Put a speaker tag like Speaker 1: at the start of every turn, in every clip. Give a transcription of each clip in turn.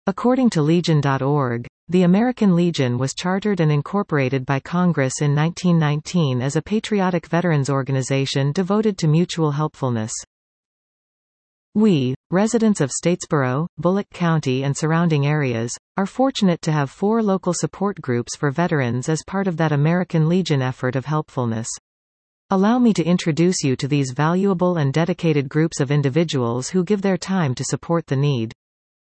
Speaker 1: According to Legion.org, the American Legion was chartered and incorporated by Congress in 1919 as a patriotic veterans organization devoted to mutual helpfulness. We, residents of Statesboro, Bullock County and surrounding areas, are fortunate to have 4 local support groups for veterans as part of that American Legion effort of helpfulness. Allow me to introduce you to these valuable and dedicated groups of individuals who give their time to support the need.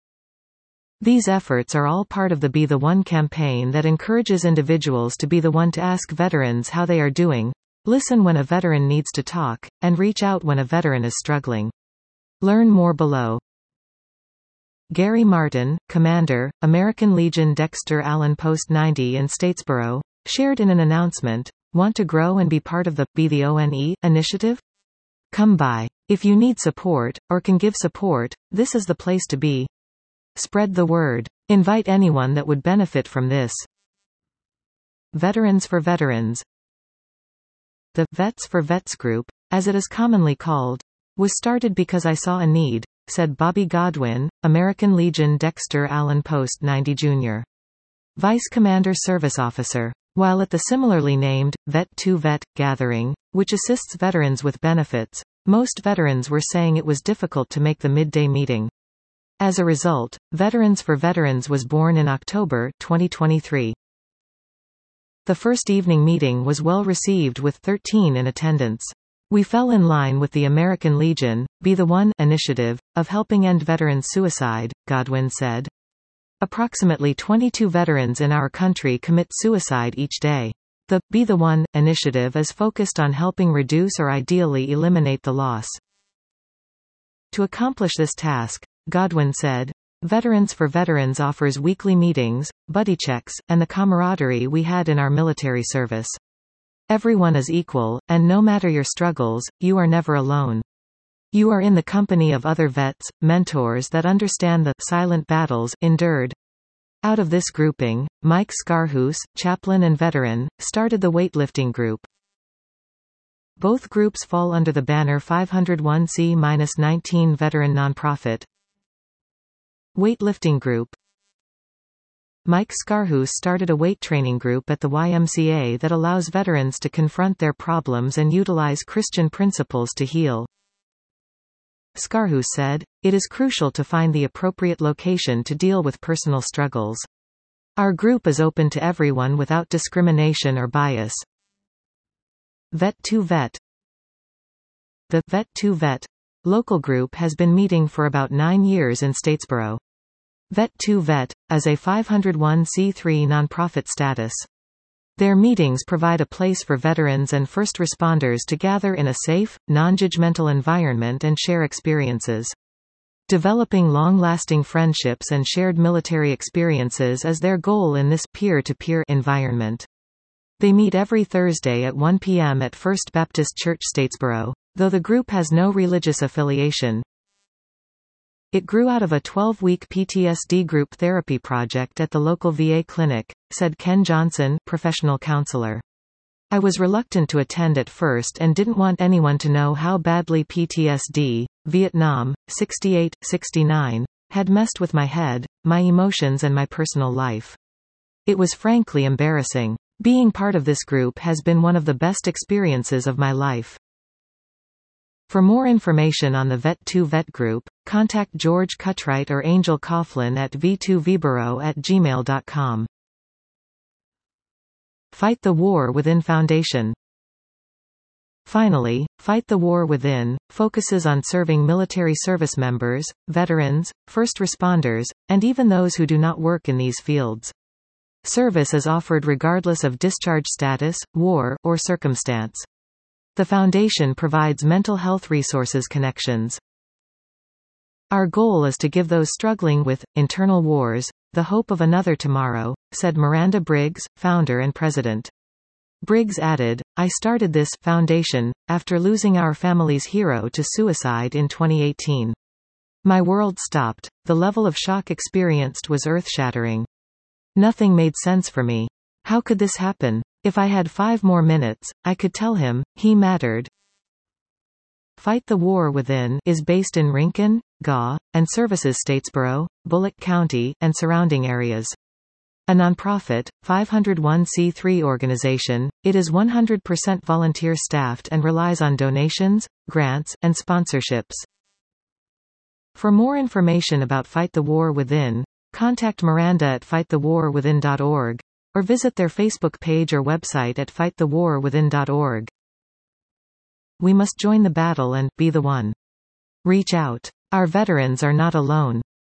Speaker 1: These efforts are all part of the Be the One campaign that encourages individuals to be the one to ask veterans how they are doing, listen when a veteran needs to talk, and reach out when a veteran is struggling. Learn more below. Gary Martin, Commander, American Legion Dexter Allen Post 90 in Statesboro, shared in an announcement, "Want to grow and be part of the Be the ONE initiative? Come by. If you need support, or can give support, this is the place to be. Spread the word. Invite anyone that would benefit from this." Veterans for Veterans. The Vets for Vets group, as it is commonly called, was started because I saw a need, said Bobby Godwin, American Legion Dexter Allen Post 90 Jr. Vice Commander Service Officer. While at the similarly named Vet2Vet gathering, which assists veterans with benefits, most veterans were saying it was difficult to make the midday meeting. As a result, Veterans for Veterans was born in October 2023. The first evening meeting was well received with 13 in attendance. We fell in line with the American Legion, Be the One initiative, of helping end veterans' suicide, Godwin said. Approximately 22 veterans in our country commit suicide each day. The Be the One initiative is focused on helping reduce or ideally eliminate the loss. To accomplish this task, Godwin said, Veterans for Veterans offers weekly meetings, buddy checks, and the camaraderie we had in our military service. Everyone is equal, and no matter your struggles, you are never alone. You are in the company of other vets, mentors that understand the silent battles endured. Out of this grouping, Mike Scarhouse, chaplain and veteran, started the weightlifting group. Both groups fall under the banner 501c-19 veteran nonprofit. Weightlifting group. Mike Scarhouse started a weight training group at the YMCA that allows veterans to confront their problems and utilize Christian principles to heal. Scarhouse said, "It is crucial to find the appropriate location to deal with personal struggles. Our group is open to everyone without discrimination or bias." Vet2Vet. The Vet2Vet local group has been meeting for about 9 years in Statesboro. Vet2Vet, as a 501c3 nonprofit status. Their meetings provide a place for veterans and first responders to gather in a safe, non-judgmental environment and share experiences. Developing long-lasting friendships and shared military experiences is their goal in this peer-to-peer environment. They meet every Thursday at 1 p.m. at First Baptist Church Statesboro, though the group has no religious affiliation. It grew out of a 12-week PTSD group therapy project at the local VA clinic, said Ken Johnson, professional counselor. I was reluctant to attend at first and didn't want anyone to know how badly PTSD, Vietnam, 68-69, had messed with my head, my emotions and my personal life. It was frankly embarrassing. Being part of this group has been one of the best experiences of my life. For more information on the Vet2Vet group, contact George Cutright or Angel Coughlin at v2vboro@gmail.com. Fight the War Within Foundation. Finally, Fight the War Within focuses on serving military service members, veterans, first responders, and even those who do not work in these fields. Service is offered regardless of discharge status, war, or circumstance. The foundation provides mental health resources connections. Our goal is to give those struggling with internal wars the hope of another tomorrow, said Miranda Briggs, founder and president. Briggs added, I started this foundation after losing our family's hero to suicide in 2018. My world stopped. The level of shock experienced was earth-shattering. Nothing made sense for me. How could this happen? If I had 5 more minutes, I could tell him, he mattered. Fight the War Within is based in Rincon, GA, and services Statesboro, Bullock County, and surrounding areas. A nonprofit, 501c3 organization, it is 100% volunteer staffed and relies on donations, grants, and sponsorships. For more information about Fight the War Within, contact Miranda at fightthewarwithin.org, or visit their Facebook page or website at fightthewarwithin.org. We must join the battle and be the one. Reach out. Our veterans are not alone.